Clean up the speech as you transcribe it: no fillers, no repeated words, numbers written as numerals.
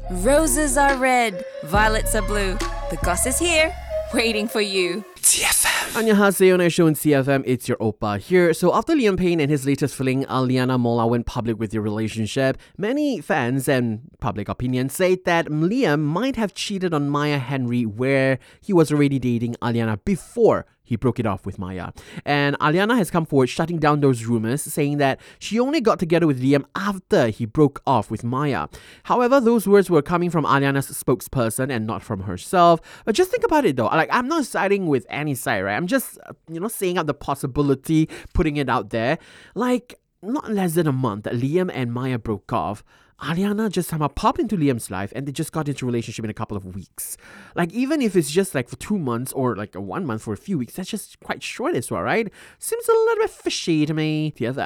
Roses are red, violets are blue. The goss is here, waiting for you. Annyeonghaseyo on our show in CFM, it's your Oppa here. So after Liam Payne and his latest fling, Aliana Mola went public with their relationship, many fans and public opinion say that Liam might have cheated on Maya Henry where he was already dating Aliana before he broke it off with Maya. And Aliana has come forward shutting down those rumors, saying that she only got together with Liam after he broke off with Maya. However, those words were coming from Aliana's spokesperson and not from herself. But just think about it though. Like, I'm not siding with any side, right? I'm just, saying out the possibility, putting it out there. Like, not less than a month that Liam and Maya broke off, Aliana just somehow popped into Liam's life and they just got into a relationship in a couple of weeks. Like, even if it's just like for 2 months or like a 1 month for a few weeks, that's just quite short as well, right? Seems a little bit fishy to me.